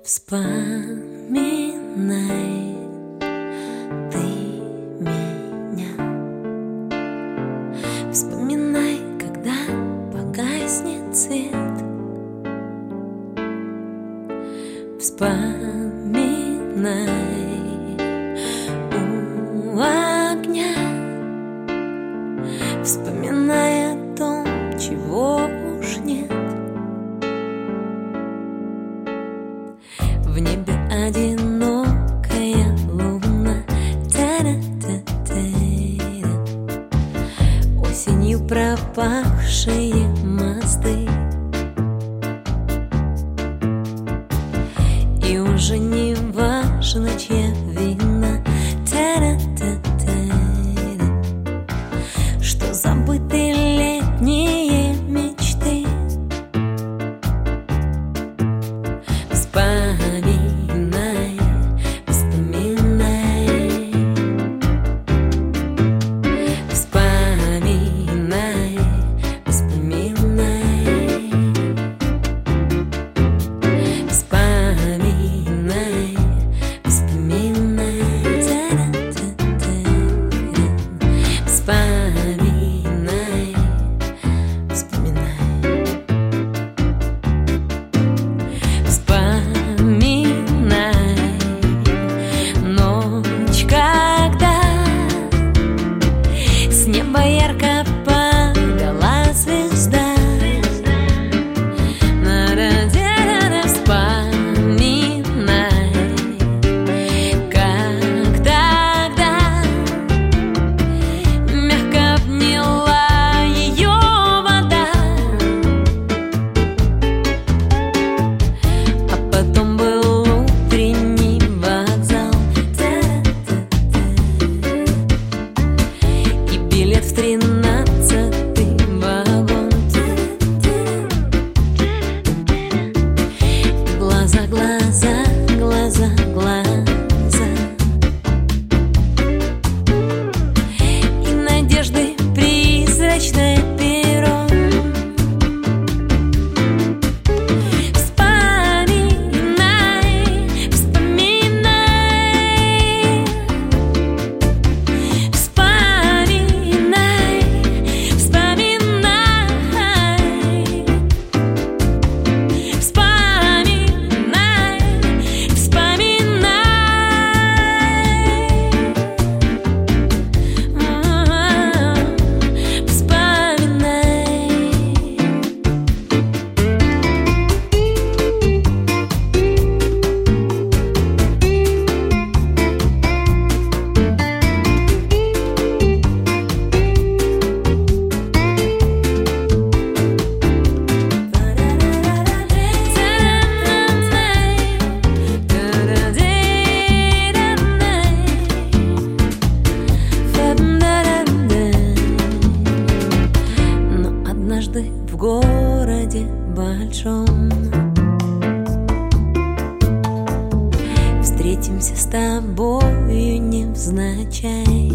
Вспоминай ты меня, вспоминай, когда погаснет свет, вспоминай у огня, вспоминай о том, чего уж нет. В небе одинокая луна, та-ра-та-та-ра. Осенью пропахшие мосты, и уже не важно, чья вина, та-ра-та-та-ра. Что забыты летние мечты. Вспоминай, вспоминай, вспоминай, вспоминай, вспоминай, вспоминай, та-ра-та-та-ра. Вспоминай, вспоминай. Ночь, когда с неба ярко падала звезда. Вспоминай, как тогда мягко обняла ее вода. А потом был утренний вокзал, и билет в 13-й вагон. Глаза, глаза, глаза, глаза, и надежды призрачное перо. Вспоминай, вспоминай, вспоминай, вспоминай, вспоминай, Но однажды в городе большом встретимся с тобою невзначай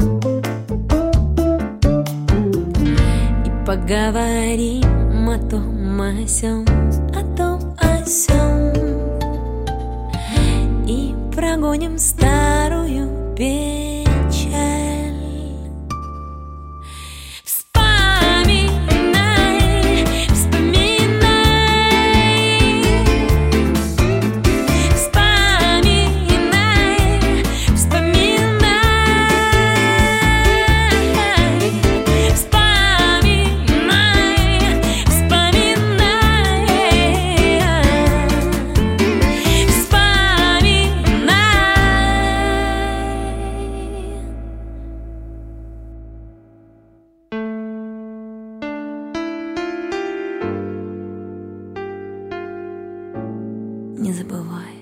и поговорим о том, о сём, о том, о сём, и прогоним старую печаль. Вспоминай, вспоминай, вспоминай, вспоминай, не забывай.